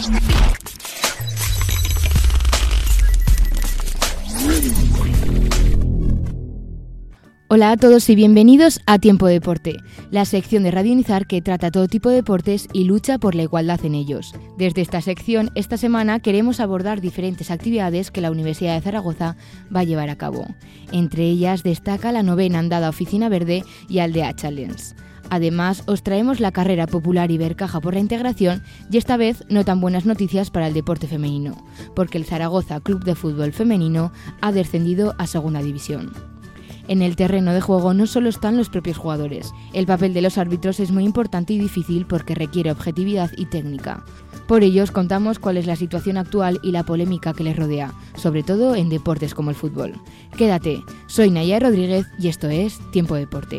Hola a todos y bienvenidos a Tiempo Deporte, la sección de Radio Unizar que trata todo tipo de deportes y lucha por la igualdad en ellos. Desde esta sección, esta semana queremos abordar diferentes actividades que la Universidad de Zaragoza va a llevar a cabo. Entre ellas destaca la 9ª andada Oficina Verde y Aldea Challenge. Además, os traemos la carrera popular Ibercaja por la integración y esta vez no tan buenas noticias para el deporte femenino, porque el Zaragoza Club de Fútbol Femenino ha descendido a Segunda División. En el terreno de juego no solo están los propios jugadores, el papel de los árbitros es muy importante y difícil porque requiere objetividad y técnica. Por ello os contamos cuál es la situación actual y la polémica que les rodea, sobre todo en deportes como el fútbol. Quédate, soy Naya Rodríguez y esto es Tiempo Deporte.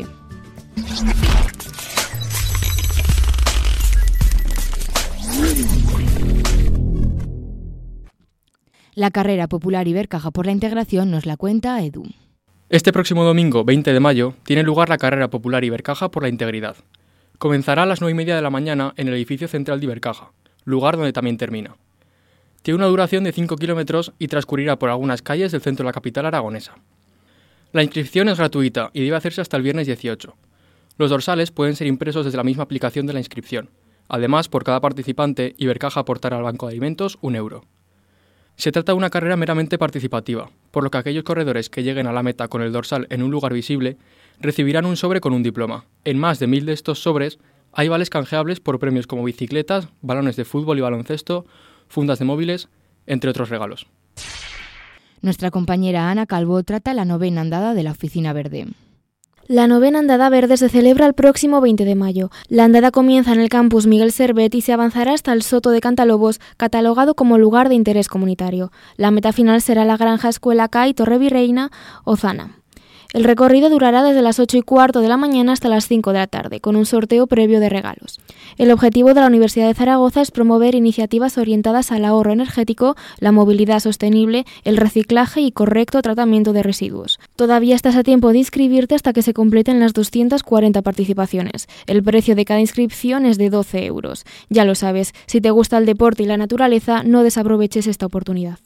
La carrera popular Ibercaja por la integración nos la cuenta Edu. Este próximo domingo, 20 de mayo, tiene lugar la carrera popular Ibercaja por la integridad. Comenzará a las 9:30 de la mañana en el edificio central de Ibercaja, lugar donde también termina. Tiene una duración de 5 kilómetros y transcurrirá por algunas calles del centro de la capital aragonesa. La inscripción es gratuita y debe hacerse hasta el viernes 18. Los dorsales pueden ser impresos desde la misma aplicación de la inscripción. Además, por cada participante, Ibercaja aportará al Banco de Alimentos 1 euro. Se trata de una carrera meramente participativa, por lo que aquellos corredores que lleguen a la meta con el dorsal en un lugar visible recibirán un sobre con un diploma. En más de 1000 de estos sobres hay vales canjeables por premios como bicicletas, balones de fútbol y baloncesto, fundas de móviles, entre otros regalos. Nuestra compañera Ana Calvo trata la 9ª andada de la Oficina Verde. La 9ª andada verde se celebra el próximo 20 de mayo. La andada comienza en el campus Miguel Servet y se avanzará hasta el Soto de Cantalobos, catalogado como lugar de interés comunitario. La meta final será la Granja Escuela CAI Torrevirreina Ozana. El recorrido durará desde las 8:15 de la mañana hasta las 5 de la tarde, con un sorteo previo de regalos. El objetivo de la Universidad de Zaragoza es promover iniciativas orientadas al ahorro energético, la movilidad sostenible, el reciclaje y correcto tratamiento de residuos. Todavía estás a tiempo de inscribirte hasta que se completen las 240 participaciones. El precio de cada inscripción es de 12 euros. Ya lo sabes, si te gusta el deporte y la naturaleza, no desaproveches esta oportunidad.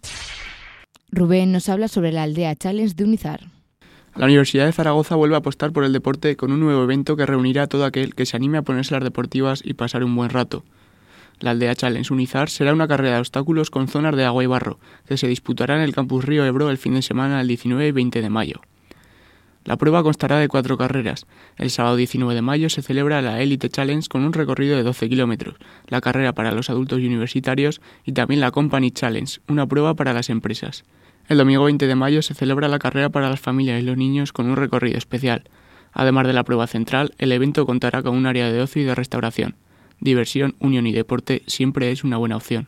Rubén nos habla sobre la Aldea Challenge de Unizar. La Universidad de Zaragoza vuelve a apostar por el deporte con un nuevo evento que reunirá a todo aquel que se anime a ponerse las deportivas y pasar un buen rato. La Aldea Challenge Unizar será una carrera de obstáculos con zonas de agua y barro, que se disputará en el campus Río Ebro el fin de semana del 19 y 20 de mayo. La prueba constará de 4 carreras. El sábado 19 de mayo se celebra la Elite Challenge con un recorrido de 12 kilómetros, la carrera para los adultos y universitarios y también la Company Challenge, una prueba para las empresas. El domingo 20 de mayo se celebra la carrera para las familias y los niños con un recorrido especial. Además de la prueba central, el evento contará con un área de ocio y de restauración. Diversión, unión y deporte siempre es una buena opción.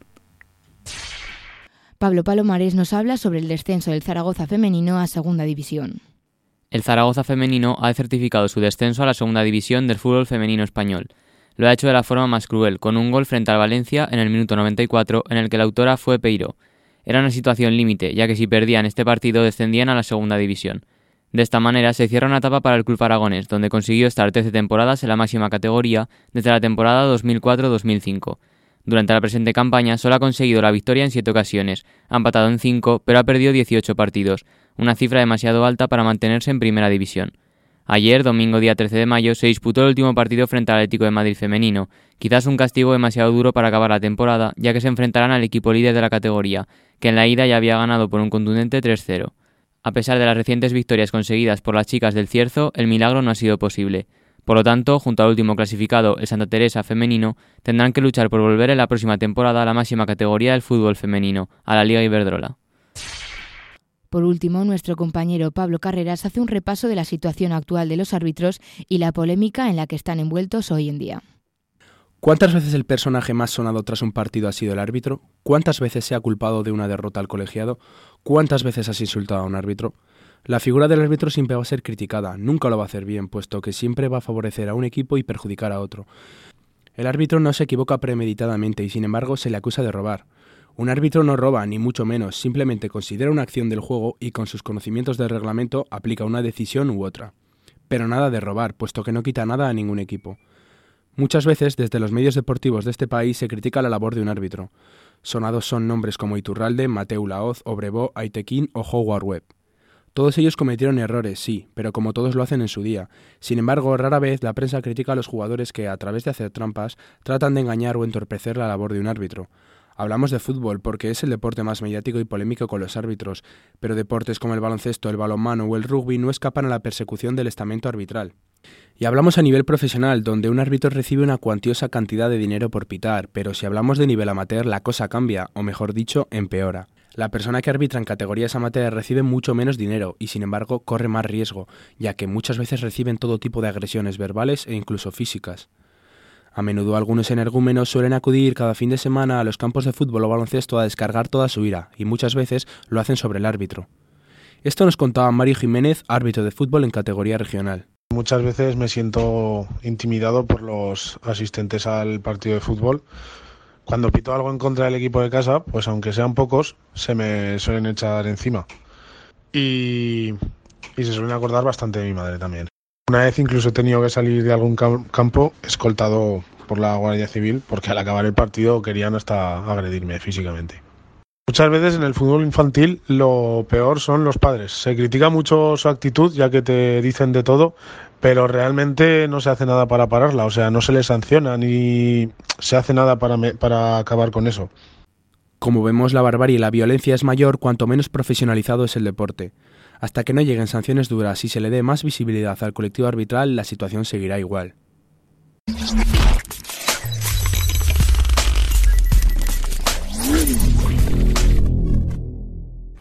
Pablo Palomares nos habla sobre el descenso del Zaragoza femenino a Segunda División. El Zaragoza femenino ha certificado su descenso a la Segunda División del fútbol femenino español. Lo ha hecho de la forma más cruel, con un gol frente al Valencia en el minuto 94, en el que la autora fue Peiró. Era una situación límite, ya que si perdían este partido descendían a la Segunda División. De esta manera se cierra una etapa para el club aragonés, donde consiguió estar 13 temporadas en la máxima categoría desde la temporada 2004-2005. Durante la presente campaña solo ha conseguido la victoria en 7 ocasiones, ha empatado en 5, pero ha perdido 18 partidos, una cifra demasiado alta para mantenerse en Primera División. Ayer, domingo día 13 de mayo, se disputó el último partido frente al Atlético de Madrid femenino, quizás un castigo demasiado duro para acabar la temporada, ya que se enfrentarán al equipo líder de la categoría, que en la ida ya había ganado por un contundente 3-0. A pesar de las recientes victorias conseguidas por las chicas del Cierzo, el milagro no ha sido posible. Por lo tanto, junto al último clasificado, el Santa Teresa femenino, tendrán que luchar por volver en la próxima temporada a la máxima categoría del fútbol femenino, a la Liga Iberdrola. Por último, nuestro compañero Pablo Carreras hace un repaso de la situación actual de los árbitros y la polémica en la que están envueltos hoy en día. ¿Cuántas veces el personaje más sonado tras un partido ha sido el árbitro? ¿Cuántas veces se ha culpado de una derrota al colegiado? ¿Cuántas veces has insultado a un árbitro? La figura del árbitro siempre va a ser criticada, nunca lo va a hacer bien, puesto que siempre va a favorecer a un equipo y perjudicar a otro. El árbitro no se equivoca premeditadamente y sin embargo se le acusa de robar. Un árbitro no roba, ni mucho menos, simplemente considera una acción del juego y con sus conocimientos del reglamento aplica una decisión u otra. Pero nada de robar, puesto que no quita nada a ningún equipo. Muchas veces, desde los medios deportivos de este país, se critica la labor de un árbitro. Sonados son nombres como Iturralde, Mateu Laoz, Obregó, Aitekin o Howard Webb. Todos ellos cometieron errores, sí, pero como todos lo hacen en su día. Sin embargo, rara vez la prensa critica a los jugadores que, a través de hacer trampas, tratan de engañar o entorpecer la labor de un árbitro. Hablamos de fútbol porque es el deporte más mediático y polémico con los árbitros, pero deportes como el baloncesto, el balonmano o el rugby no escapan a la persecución del estamento arbitral. Y hablamos a nivel profesional, donde un árbitro recibe una cuantiosa cantidad de dinero por pitar, pero si hablamos de nivel amateur la cosa cambia, o mejor dicho, empeora. La persona que arbitra en categorías amateur recibe mucho menos dinero y sin embargo corre más riesgo, ya que muchas veces reciben todo tipo de agresiones verbales e incluso físicas. A menudo algunos energúmenos suelen acudir cada fin de semana a los campos de fútbol o baloncesto a descargar toda su ira, y muchas veces lo hacen sobre el árbitro. Esto nos contaba Mario Jiménez, árbitro de fútbol en categoría regional. Muchas veces me siento intimidado por los asistentes al partido de fútbol. Cuando pito algo en contra del equipo de casa, pues aunque sean pocos, se me suelen echar encima. Y se suelen acordar bastante de mi madre también. Una vez incluso he tenido que salir de algún campo escoltado por la Guardia Civil porque al acabar el partido querían hasta agredirme físicamente. Muchas veces en el fútbol infantil lo peor son los padres. Se critica mucho su actitud ya que te dicen de todo, pero realmente no se hace nada para pararla. O sea, no se les sanciona ni se hace nada para acabar con eso. Como vemos, la barbarie y la violencia es mayor cuanto menos profesionalizado es el deporte. Hasta que no lleguen sanciones duras y se le dé más visibilidad al colectivo arbitral, la situación seguirá igual.